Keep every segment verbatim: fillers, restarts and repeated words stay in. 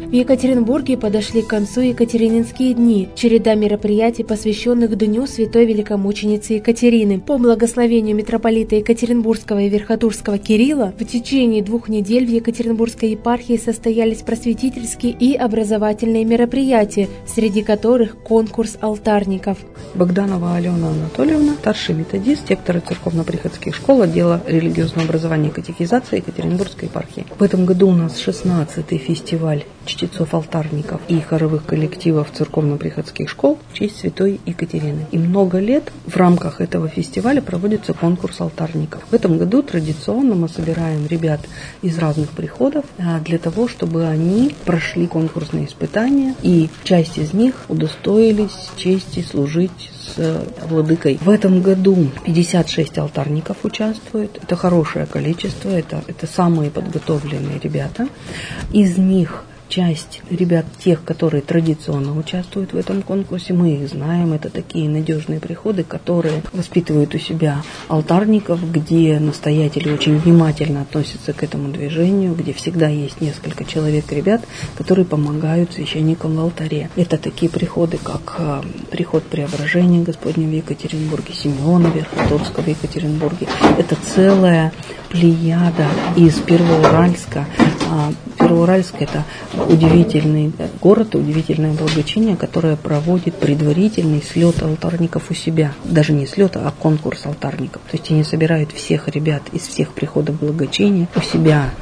В Екатеринбурге подошли к концу Екатерининские дни, череда мероприятий, посвященных Дню Святой Великомученицы Екатерины. По благословению митрополита Екатеринбургского и Верхотурского Кирилла в течение двух недель в Екатеринбургской епархии состоялись просветительские и образовательные мероприятия, среди которых конкурс алтарников. Богданова Алена Анатольевна, старший методист, сектора церковно-приходских школ, отдела религиозного образования и катехизации Екатеринбургской епархии. В этом году у нас шестнадцатый фестиваль чтецов-алтарников и хоровых коллективов церковно-приходских школ в честь святой Екатерины. И много лет в рамках этого фестиваля проводится конкурс алтарников. В этом году традиционно мы собираем ребят из разных приходов для того, чтобы они прошли конкурсные испытания, и часть из них удостоились чести служить с владыкой. В этом году пятьдесят шесть алтарников участвуют. Это хорошее количество, это, это самые подготовленные ребята. Из них часть ребят, тех, которые традиционно участвуют в этом конкурсе, мы их знаем, это такие надежные приходы, которые воспитывают у себя алтарников, где настоятели очень внимательно относятся к этому движению, где всегда есть несколько человек, ребят, которые помогают священникам в алтаре. Это такие приходы, как приход Преображения Господня в Екатеринбурге, Симеона Верхотурского в Екатеринбурге. Это целая плеяда из Первоуральска. Первоуральск – это удивительный город, удивительное благочиние, которое проводит предварительный слет алтарников у себя. Даже не слет, а конкурс алтарников. То есть они собирают всех ребят из всех приходов благочиния у себя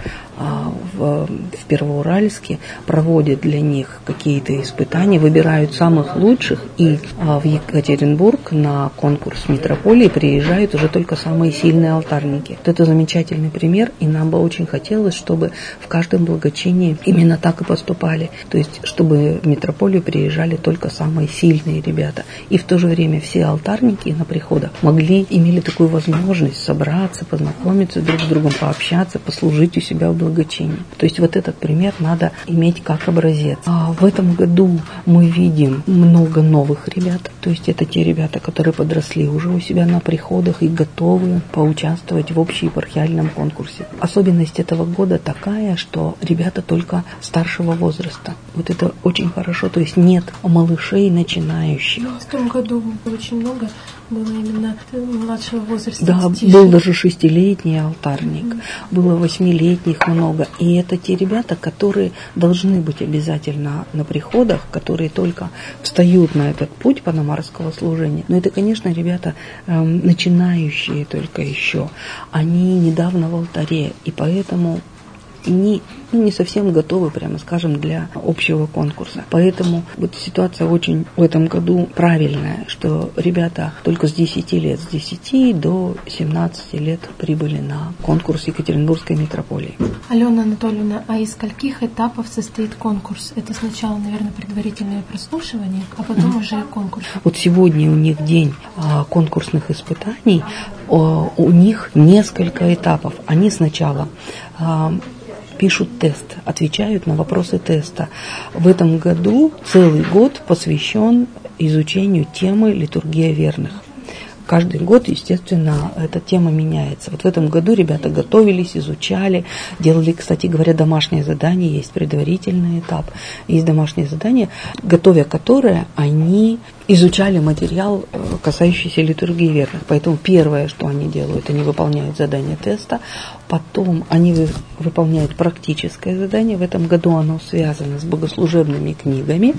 в, в Первоуральске, проводят для них какие-то испытания, выбирают самых лучших, и в Екатеринбург на конкурс митрополии приезжают уже только самые сильные алтарники. Вот это замечательный пример, и нам бы очень хотелось, чтобы в каждом благочинии именно так и поступали. То есть, чтобы в митрополию приезжали только самые сильные ребята. И в то же время все алтарники на приходах могли, имели такую возможность собраться, познакомиться друг с другом, пообщаться, послужить у себя в благочинии. То есть вот этот пример надо иметь как образец. А в этом году мы видим много новых ребят. То есть это те ребята, которые подросли уже у себя на приходах и готовы поучаствовать в общеепархиальном конкурсе. Особенность этого года такая, что ребята только старшего возраста. Вот это очень хорошо. То есть нет малышей начинающих. В том году очень много было именно младшего возраста. Да, детишек. Был даже шестилетний алтарник, mm. было восьмилетних много. И это те ребята, которые должны быть обязательно на приходах, которые только встают на этот путь панамарского служения. Но это, конечно, ребята э, начинающие только еще. Они недавно в алтаре, и поэтому не, не совсем готовы, прямо скажем, для общего конкурса. Поэтому вот ситуация очень в этом году правильная, что ребята только с десяти лет, с десяти до семнадцати лет прибыли на конкурс Екатеринбургской митрополии. Алена Анатольевна, а из скольких этапов состоит конкурс? Это сначала, наверное, предварительное прослушивание, а потом mm-hmm. уже конкурс. Вот сегодня у них день а, конкурсных испытаний, а, у них несколько этапов. Они сначала а, пишут тест, отвечают на вопросы теста. В этом году целый год посвящен изучению темы «Литургия верных». Каждый год, естественно, эта тема меняется. Вот в этом году ребята готовились, изучали, делали, кстати говоря, домашнее задание, есть предварительный этап, есть домашнее задание, готовя которое они изучали материал, касающийся литургии верных. Поэтому первое, что они делают, они выполняют задание теста, потом они вы, выполняют практическое задание. В этом году оно связано с богослужебными книгами.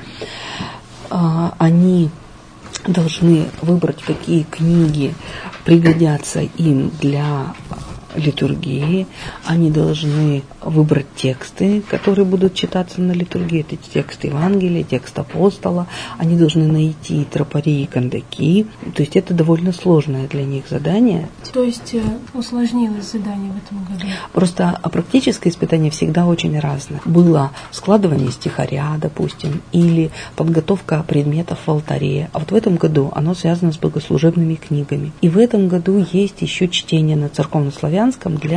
Они должны выбрать, какие книги пригодятся им для литургии. Они должны выбрать тексты, которые будут читаться на литургии. Это текст Евангелия, текст апостола. Они должны найти тропари и кандаки. То есть это довольно сложное для них задание. То есть усложнилось задание в этом году? Просто практическое испытание всегда очень разное. Было складывание стихаря, допустим, или подготовка предметов в алтаре. А вот в этом году оно связано с богослужебными книгами. И в этом году есть еще чтение на церковнославянском для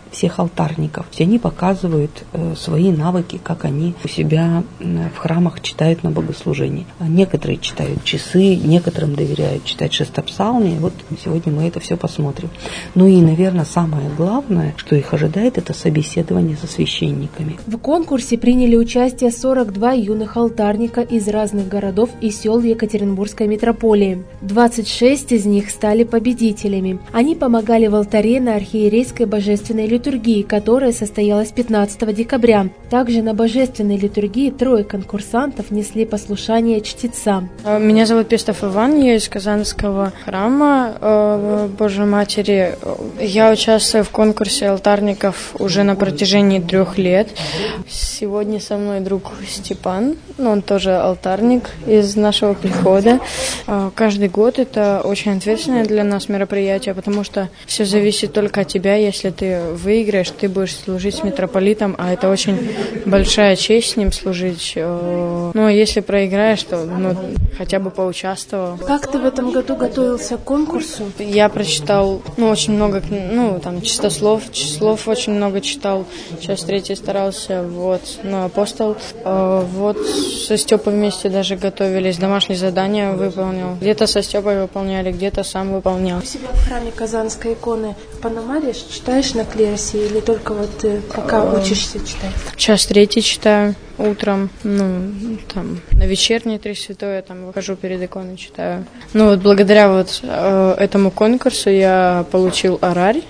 всех алтарников. Все они показывают свои навыки, как они у себя в храмах читают на богослужении. Некоторые читают часы, некоторым доверяют читать шестопсалмие. Вот сегодня мы это все посмотрим. Ну и, наверное, самое главное, что их ожидает, это собеседование со священниками. В конкурсе приняли участие сорок два юных алтарника из разных городов и сел Екатеринбургской митрополии. двадцать шесть из них стали победителями. Они помогали в алтаре на архиерейской божественной литургии, которая состоялась пятнадцатого декабря. Также на божественной литургии трое конкурсантов несли послушание чтецам. Меня зовут Пестов Иван, я из Казанского храма э, Божьей Матери. Я участвую в конкурсе алтарников уже на протяжении трех лет. Сегодня со мной друг Степан, он тоже алтарник из нашего прихода. Каждый год это очень ответственное для нас мероприятие, потому что все зависит только от тебя. Если ты выиграешь, ты будешь служить с митрополитом, а это очень большая честь с ним служить. Ну, а если проиграешь, то ну, хотя бы поучаствовал. Как ты в этом году готовился к конкурсу? Я прочитал ну, очень много, ну, там, чистослов, числов очень много читал. Сейчас третий старался, вот. Ну, апостол, э, вот, со Степой вместе даже готовились, домашние задания выполнил. Где-то со Степой выполняли, где-то сам выполнял. У себя в храме Казанской иконы Пономария читаешь на клиросе или только вот пока учишься читать? Час третий читаю утром, ну, там, на вечерней Три Святое, там, выхожу перед иконой, читаю. Ну, вот благодаря вот э, этому конкурсу я получил орарь.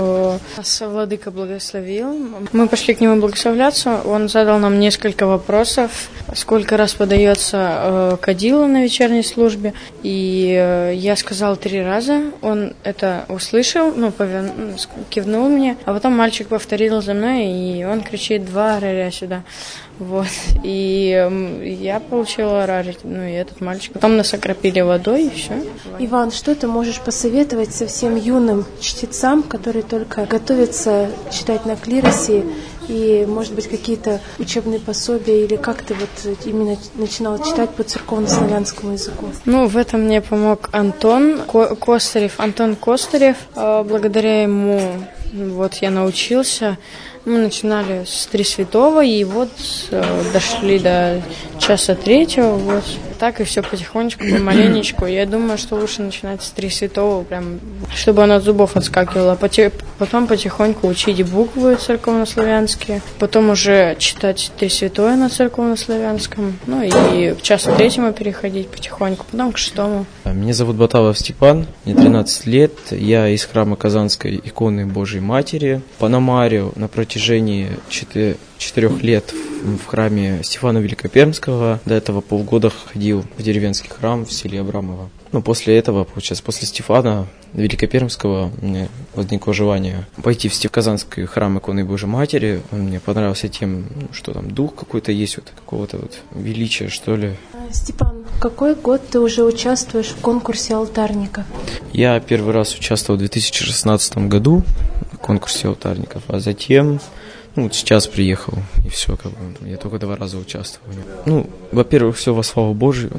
Нас владыка благословил. Мы пошли к нему благословляться. Он задал нам несколько вопросов. Сколько раз подается э, кадила на вечерней службе. И э, я сказал три раза. Он это услышал, ну, повер... кивнул мне. А потом мальчик повторил за мной, и он кричит: два ораря сюда. Вот. И э, я получила орарь, ну и этот мальчик. Потом нас окропили водой, и все. Иван, что ты можешь посоветовать совсем юным чтецам, которые только готовятся читать на клиросе, и, может быть, какие-то учебные пособия, или как ты вот именно начинал читать по церковно-славянскому языку? Ну, в этом мне помог Антон Костарев. Антон Костарев. Благодаря ему вот я научился. Мы начинали с Три Святого, и вот э, дошли до часа третьего, вот. Так и все потихонечку, помаленечку. Я думаю, что лучше начинать с Три Святого, прям, чтобы оно от зубов отскакивало. Потом потихоньку учить буквы церковнославянские, потом уже читать Три Святое на церковнославянском, ну и к часу третьему переходить потихоньку, потом к шестому. Меня зовут Баталов Степан, мне тринадцать лет, я из храма Казанской иконы Божьей Матери. Пономарию на протяжении четырех лет в храме Стефана Великопермского. До этого полгода ходил в деревенский храм в селе Абрамово. Ну, после этого, получается, после Стефана Великопермского у меня возникло желание пойти в Казанский храм иконы Божьей Матери. Он мне понравился тем, что там дух какой-то есть, вот какого-то вот величия, что ли. Степан, какой год ты уже участвуешь в конкурсе алтарников? Я первый раз участвовал в две тысячи шестнадцатом году в конкурсе алтарников, а затем... Ну, вот сейчас приехал, и все, как бы, я только два раза участвовал. Ну, во-первых, все во славу Божию.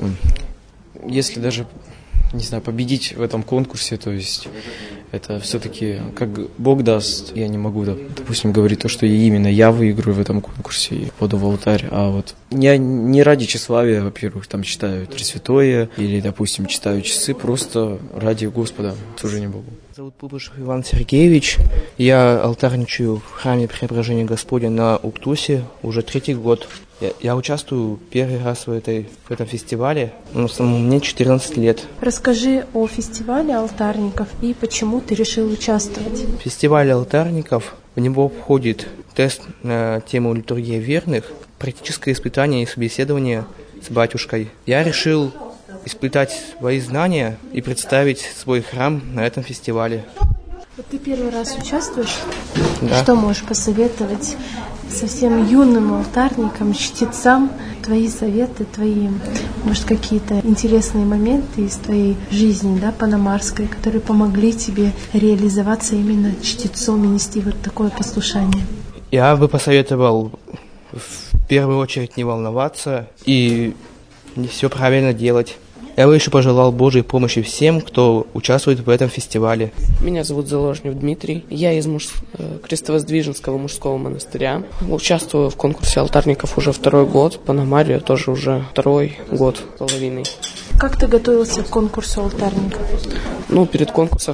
Если даже, не знаю, победить в этом конкурсе, то есть это все-таки, как Бог даст, я не могу, допустим, говорить то, что именно я выиграю в этом конкурсе и поду в алтарь, а вот я не ради тщеславия, во-первых, там читаю Три Святое или, допустим, читаю часы, просто ради Господа, служения Богу. Зовут Пупышев Иван Сергеевич. Я алтарничаю в храме Преображения Господня на Уктусе уже третий год. Я, я участвую первый раз в, этой, в этом фестивале, но самому мне четырнадцать лет. Расскажи о фестивале алтарников и почему ты решил участвовать. Фестиваль алтарников, в него входит тест на тему литургия верных, практическое испытание и собеседование с батюшкой. Я решил испытать свои знания и представить свой храм на этом фестивале. Вот ты первый раз участвуешь? Да. Что можешь посоветовать совсем юным алтарникам, чтецам? Твои советы, твои, может, какие-то интересные моменты из твоей жизни, да, пономарской, которые помогли тебе реализоваться именно чтецом и нести вот такое послушание? Я бы посоветовал в первую очередь не волноваться и не все правильно делать. Я бы еще пожелал Божьей помощи всем, кто участвует в этом фестивале. Меня зовут Заложнев Дмитрий. Я из муж... Крестовоздвиженского мужского монастыря. Участвую в конкурсе алтарников уже второй год. Пономарию тоже уже второй год половиной. Как ты готовился к конкурсу алтарников? Ну, перед конкурсом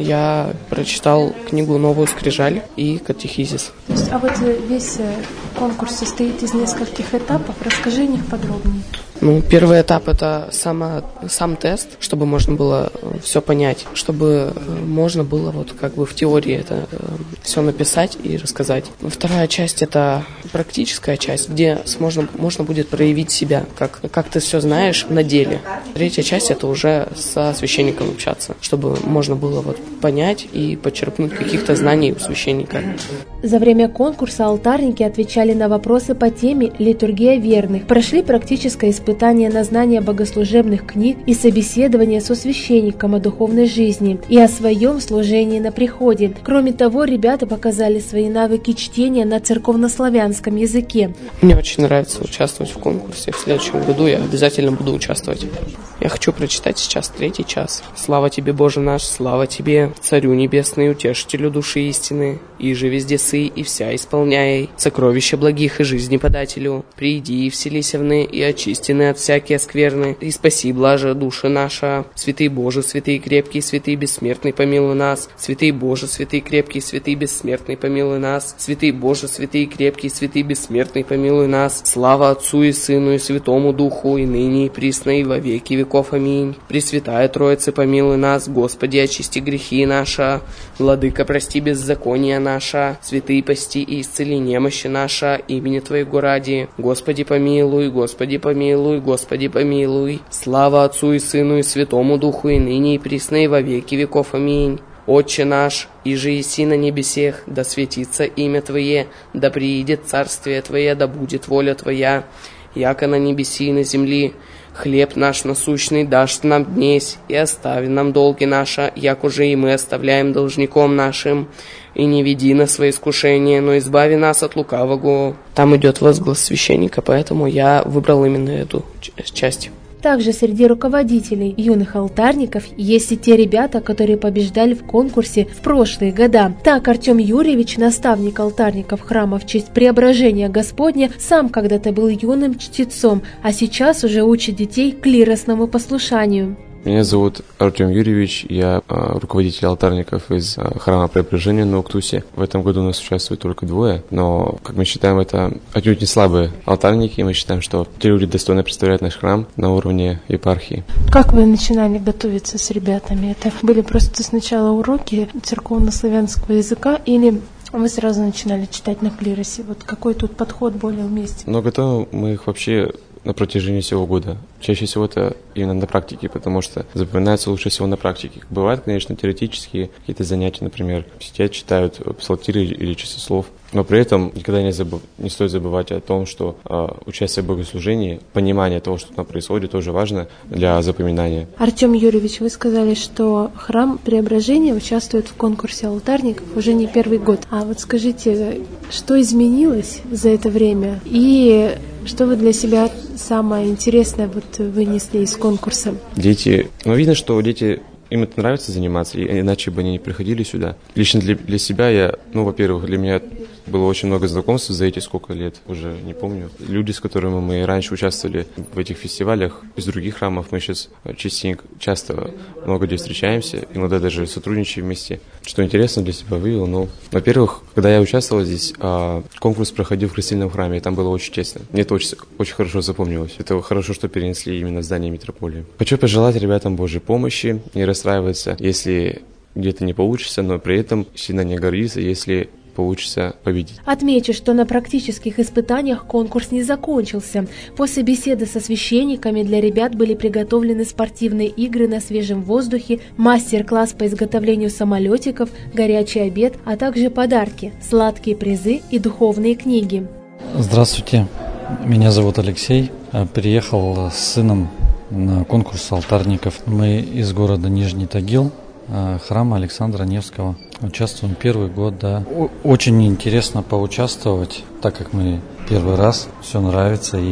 я прочитал книгу «Новую скрижаль» и катехизис. То есть, а вот весь конкурс состоит из нескольких этапов. Расскажи о них подробнее. Ну, первый этап – это сама, сам тест, чтобы можно было все понять, чтобы можно было вот как бы в теории это все написать и рассказать. Вторая часть – это практическая часть, где можно, можно будет проявить себя, как, как ты все знаешь на деле. Третья часть – это уже со священником общаться, чтобы можно было вот понять и почерпнуть каких-то знаний у священника. За время конкурса алтарники отвечали на вопросы по теме «Литургия верных», прошли практическое испытание на знание богослужебных книг и собеседование со священником о духовной жизни и о своем служении на приходе. Кроме того, ребята показали свои навыки чтения на церковнославянском языке. Мне очень нравится участвовать в конкурсе. В следующем году я обязательно буду участвовать. Я хочу прочитать сейчас третий час. «Слава тебе, Боже наш, слава тебе, Царю небесный, утешителю души истины, и же везде сы, и вся исполняй, сокровища благих и жизни подателю, приди и вселися вны, и очистины от всякие скверны, и спаси, блаже, душа наша, святый Боже, святый крепкий, святый бессмертный, помилуй нас, святый Боже, святый крепкий, святый бессмертный, помилуй нас, святый Боже, святый крепкий, святый бессмертный, помилуй нас, слава Отцу и Сыну и Святому Духу, и ныне, и присно, и во веки веков. Аминь. Пресвятая Троица, помилуй нас, Господи, очисти грехи наши, Владыка, прости беззакония наша, святые пасти и исцели немощи наша, имени Твоего ради, Господи, помилуй, Господи, помилуй, Господи, помилуй. Слава Отцу и Сыну и Святому Духу, и ныне, и присно, и во веки веков. Аминь. Отче наш, иже еси на небесех, да светится имя Твое, да приидет царствие Твое, да будет воля Твоя, яко на небеси и на земли. Хлеб наш насущный дашь нам днесь, и остави нам долги наши, як уже и мы оставляем должником нашим. И не веди нас в свои искушения, но избави нас от лукавого». Там идет возглас священника, поэтому я выбрал именно эту часть. Также среди руководителей юных алтарников есть и те ребята, которые побеждали в конкурсе в прошлые года. Так, Артем Юрьевич, наставник алтарников храма в честь Преображения Господня, сам когда-то был юным чтецом, а сейчас уже учит детей клиросному послушанию. Меня зовут Артем Юрьевич, я э, руководитель алтарников из э, храма Преображения на Уктусе. В этом году у нас участвует только двое, но, как мы считаем, это отнюдь не слабые алтарники, и мы считаем, что те люди достойно представляют наш храм на уровне епархии. Как вы начинали готовиться с ребятами? Это были просто сначала уроки церковнославянского языка или вы сразу начинали читать на клиросе? Вот какой тут подход более уместен? Но готовим мы их вообще на протяжении всего года. Чаще всего это именно на практике, потому что запоминается лучше всего на практике. Бывают, конечно, теоретические какие-то занятия, например, сидят, читают псалтиры или часослов, но при этом никогда не, забыв... не стоит забывать о том, что э, участие в богослужении, понимание того, что там происходит, тоже важно для запоминания. Артем Юрьевич, вы сказали, что храм Преображения участвует в конкурсе алтарников уже не первый год. А вот скажите, что изменилось за это время и что вы для себя самое интересное вот вынесли из конкурса? Дети, ну видно, что дети, им это нравится заниматься, иначе бы они не приходили сюда. Лично для, для себя я, ну, во-первых, для меня было очень много знакомств за эти сколько лет, уже не помню. Люди, с которыми мы раньше участвовали в этих фестивалях, из других храмов, мы сейчас частенько, часто много где встречаемся, иногда даже сотрудничаем вместе. Что интересно для себя вывел, ну, во-первых, когда я участвовал здесь, конкурс проходил в крестильном храме, и там было очень тесно. Мне это очень, очень хорошо запомнилось. Это хорошо, что перенесли именно в здание митрополии. Хочу пожелать ребятам Божьей помощи, не расстраиваться, если где-то не получится, но при этом сильно не гордиться, если получится победить. Отмечу, что на практических испытаниях конкурс не закончился. После беседы со священниками для ребят были приготовлены спортивные игры на свежем воздухе, мастер-класс по изготовлению самолетиков, горячий обед, а также подарки, сладкие призы и духовные книги. Здравствуйте, меня зовут Алексей. Приехал с сыном на конкурс алтарников. Мы из города Нижний Тагил, храма Александра Невского. Участвуем первый год, да. Очень интересно поучаствовать, так как мы первый раз, все нравится и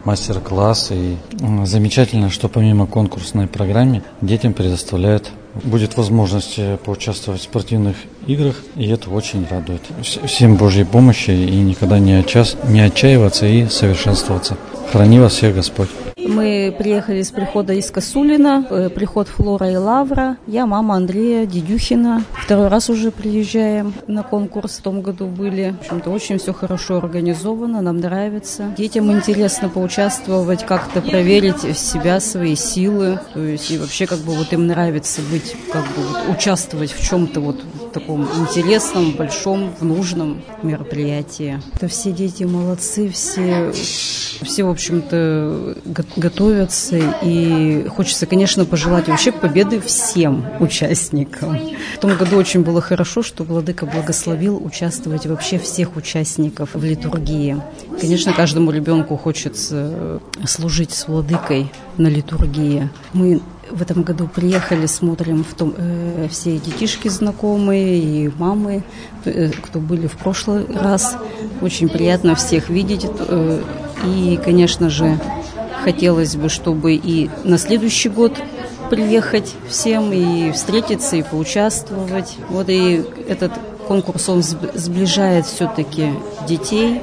мастер-классы. И замечательно, что помимо конкурсной программы детям предоставляют, будет возможность поучаствовать в спортивных играх, и это очень радует. Всем Божьей помощи и никогда не, отчас, не отчаиваться и совершенствоваться. Храни вас всех Господь. Мы приехали с прихода из Косулина, приход Флора и Лавра. Я мама Андрея Дедюхина. Второй раз уже приезжаем на конкурс. В том году были. В общем-то, очень все хорошо организовано, нам нравится. Детям интересно поучаствовать, как-то проверить себя, свои силы. То есть и вообще как бы вот им нравится быть, как бы вот, участвовать в чем-то вот таком интересном, большом, в нужном мероприятии. Это все дети молодцы, все, все в общем-то, готовятся, и хочется, конечно, пожелать вообще победы всем участникам. В том году очень было хорошо, что Владыка благословил участвовать вообще всех участников в литургии. Конечно, каждому ребенку хочется служить с Владыкой на литургии. Мы в этом году приехали, смотрим в том, э, все детишки знакомые и мамы, э, кто были в прошлый раз. Очень приятно всех видеть. Э, и, конечно же, хотелось бы, чтобы и на следующий год приехать всем и встретиться, и поучаствовать. Вот и этот конкурс, он сближает все-таки детей.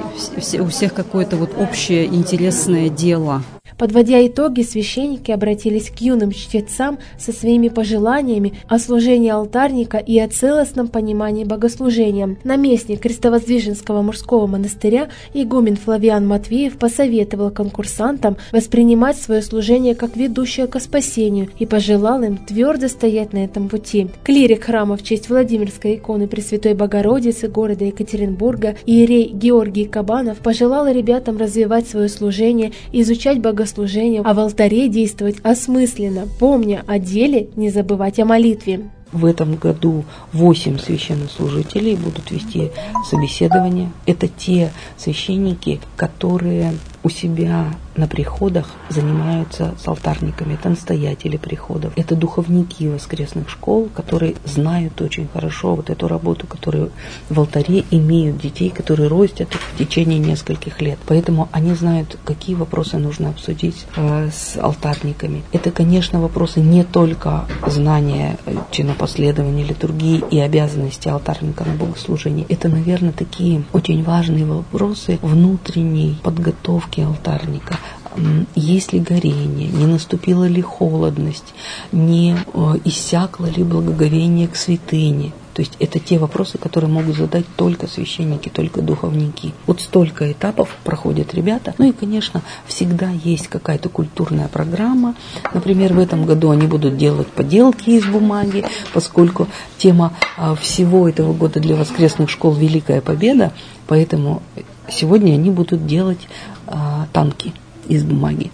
У всех какое-то вот общее интересное дело. Подводя итоги, священники обратились к юным чтецам со своими пожеланиями о служении алтарника и о целостном понимании богослужения. Наместник Крестовоздвиженского мужского монастыря игумен Флавиан Матвеев посоветовал конкурсантам воспринимать свое служение как ведущее ко спасению и пожелал им твердо стоять на этом пути. Клирик храма в честь Владимирской иконы Пресвятой Богородицы города Екатеринбурга иерей Георгий Кабанов пожелал ребятам развивать свое служение, изучать богослужение, а в алтаре действовать осмысленно, помня о деле, не забывать о молитве. В этом году восемь священнослужителей будут вести собеседование. Это те священники, которые у себя на приходах занимаются с алтарниками. Это настоятели приходов. Это духовники воскресных школ, которые знают очень хорошо вот эту работу, которую в алтаре имеют детей, которые растят в течение нескольких лет. Поэтому они знают, какие вопросы нужно обсудить э, с алтарниками. Это, конечно, вопросы не только знания чинопоследования литургии и обязанности алтарника на богослужении. Это, наверное, такие очень важные вопросы внутренней подготовки алтарника. Есть ли горение, не наступила ли холодность, не иссякло ли благоговение к святыне. То есть это те вопросы, которые могут задать только священники, только духовники. Вот столько этапов проходят ребята. Ну и, конечно, всегда есть какая-то культурная программа. Например, в этом году они будут делать поделки из бумаги, поскольку тема всего этого года для воскресных школ «Великая Победа», поэтому сегодня они будут делать а, танки из бумаги.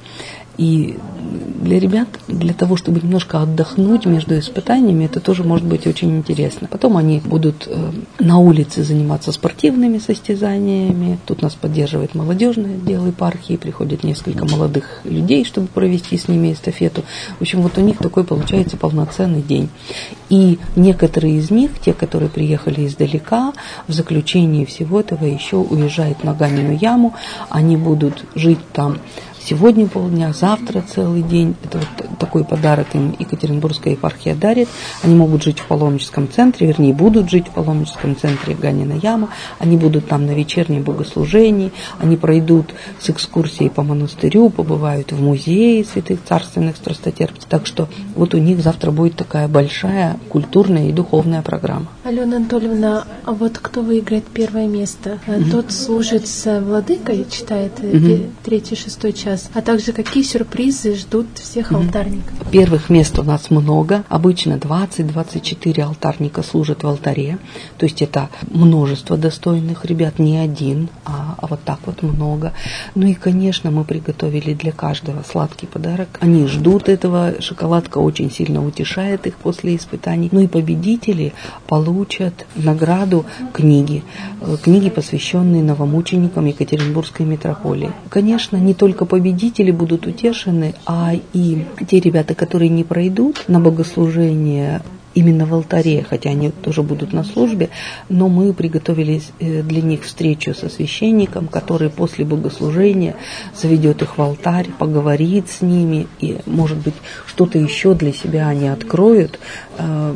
И для ребят, для того, чтобы немножко отдохнуть между испытаниями, это тоже может быть очень интересно. Потом они будут э, на улице заниматься спортивными состязаниями. Тут нас поддерживает молодежный отдел епархии, приходят несколько молодых людей, чтобы провести с ними эстафету. В общем, вот у них такой получается полноценный день. И некоторые из них, те, которые приехали издалека, в заключении всего этого еще уезжают на Ганину яму. Они будут жить там сегодня полдня, завтра целый день. Это вот такой подарок им Екатеринбургская епархия дарит. Они могут жить в паломническом центре, вернее, будут жить в паломническом центре Ганина яма. Они будут там на вечернем богослужении. Они пройдут с экскурсией по монастырю, побывают в музее святых царственных страстотерпцев. Так что вот у них завтра будет такая большая культурная и духовная программа. Алена Анатольевна, а вот кто выиграет первое место? Mm-hmm. Тот служит с владыкой, читает mm-hmm. третий-шестой час. А также какие сюрпризы ждут всех mm-hmm. алтарников? Первых мест у нас много. Обычно двадцать-двадцать четыре алтарника служат в алтаре. То есть это множество достойных ребят, не один, а, а вот так вот много. Ну и, конечно, мы приготовили для каждого сладкий подарок. Они ждут этого. Шоколадка очень сильно утешает их после испытаний. Ну и победители получат награду книги. Книги, посвященные новомученикам Екатеринбургской митрополии. Конечно, не только победители будут утешены, а и те ребята, которые не пройдут на богослужение именно в алтаре, хотя они тоже будут на службе, но мы приготовили для них встречу со священником, который после богослужения заведет их в алтарь, поговорит с ними, и, может быть, что-то еще для себя они откроют э,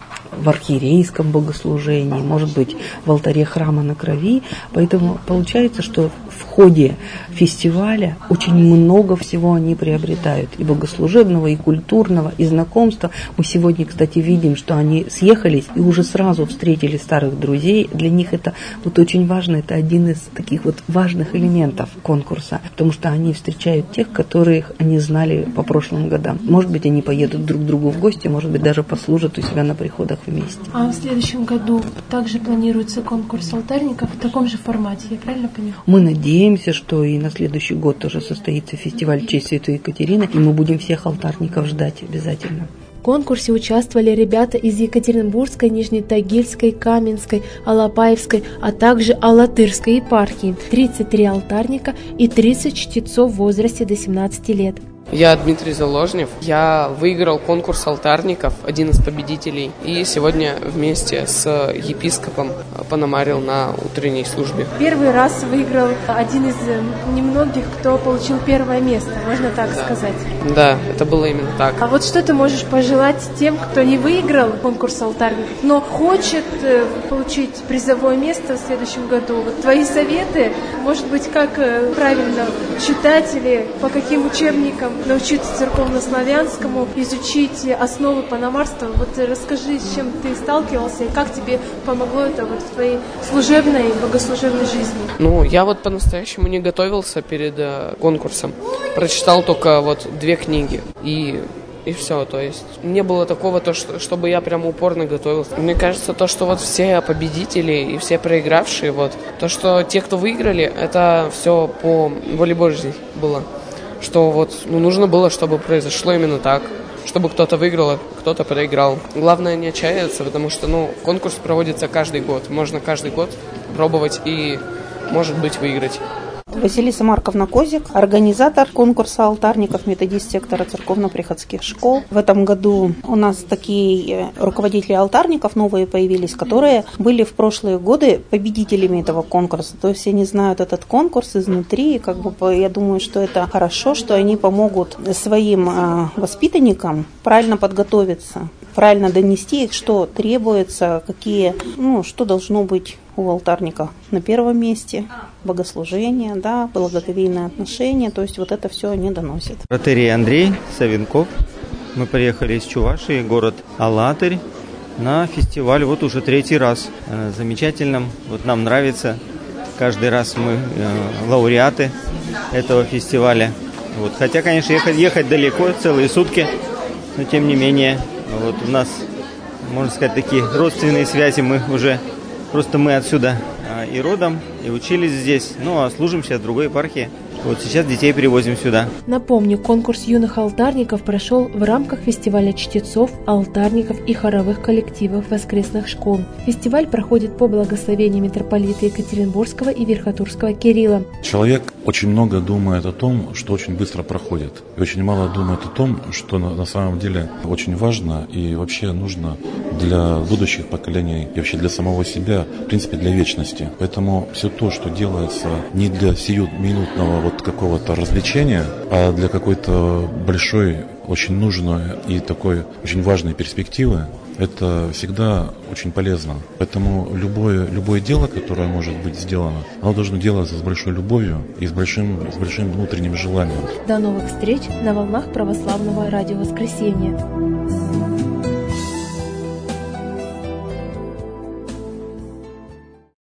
в архиерейском богослужении, может быть, в алтаре храма на Крови. Поэтому получается, что в ходе фестиваля очень много всего они приобретают. И богослужебного, и культурного, и знакомства. Мы сегодня, кстати, видим, что они съехались и уже сразу встретили старых друзей. Для них это вот очень важно. Это один из таких вот важных элементов конкурса. Потому что они встречают тех, которых они знали по прошлым годам. Может быть, они поедут друг к другу в гости, может быть, даже послужат у себя на приходах вместе. А в следующем году также планируется конкурс алтарников в таком же формате, я правильно понимаю? Мы надеемся, что и на следующий год тоже состоится фестиваль в честь Святой Екатерины, и мы будем всех алтарников ждать обязательно. В конкурсе участвовали ребята из Екатеринбургской, Нижнетагильской, Каменской, Алапаевской, а также Алатырской епархии. тридцать три алтарника и тридцать чтецов в возрасте до семнадцати лет. Я Дмитрий Заложнев. Я выиграл конкурс алтарников, один из победителей. И сегодня вместе с епископом пономарил на утренней службе. Первый раз выиграл один из немногих, кто получил первое место, можно так да. сказать. Да, это было именно так. А вот что ты можешь пожелать тем, кто не выиграл конкурс алтарников, но хочет получить призовое место в следующем году? Вот твои советы, может быть, как правильно читать или по каким учебникам научиться церковнославянскому, изучить основы пономарства. Вот расскажи, с чем ты сталкивался и как тебе помогло это вот в твоей служебной и богослужебной жизни? Ну, я вот по-настоящему не готовился перед э, конкурсом. Прочитал только вот две книги и И все, то есть не было такого, то, что, чтобы я прям упорно готовился. Мне кажется, то, что вот все победители и все проигравшие, вот, то, что те, кто выиграли, это все по воле Божьей было. Что вот ну, нужно было, чтобы произошло именно так, чтобы кто-то выиграл, а кто-то проиграл. Главное не отчаиваться, потому что ну, конкурс проводится каждый год. Можно каждый год пробовать и, может быть, выиграть. Василиса Марковна Козик, организатор конкурса алтарников, методист сектора церковно-приходских школ. В этом году у нас такие руководители алтарников новые появились, которые были в прошлые годы победителями этого конкурса. То есть они знают этот конкурс изнутри, и как бы я думаю, что это хорошо, что они помогут своим воспитанникам правильно подготовиться, правильно донести их, что требуется, какие, ну, что должно быть у алтарника на первом месте, богослужение, да, благоговейное отношение, то есть вот это все они доносят. Протоиерей Андрей Савенков. Мы приехали из Чувашии, город Алатырь, на фестиваль вот уже третий раз. Замечательным, вот нам нравится. Каждый раз мы э, лауреаты этого фестиваля. Вот. Хотя, конечно, ехать, ехать далеко, целые сутки, но тем не менее, вот у нас, можно сказать, такие родственные связи, мы уже, просто мы отсюда а, и родом, и учились здесь, ну а служим сейчас в другой епархии. Вот сейчас детей привозим сюда. Напомню, конкурс юных алтарников прошел в рамках фестиваля чтецов, алтарников и хоровых коллективов воскресных школ. Фестиваль проходит по благословению митрополита Екатеринбургского и Верхотурского Кирилла. Человек очень много думает о том, что очень быстро проходит. И очень мало думает о том, что на, на самом деле очень важно и вообще нужно для будущих поколений и вообще для самого себя, в принципе, для вечности. Поэтому все то, что делается не для сиюминутного вот какого-то развлечения, а для какой-то большой, очень нужной и такой очень важной перспективы, это всегда очень полезно. Поэтому любое, любое дело, которое может быть сделано, оно должно делаться с большой любовью и с большим, с большим внутренним желанием. До новых встреч на волнах православного радио «Воскресенье».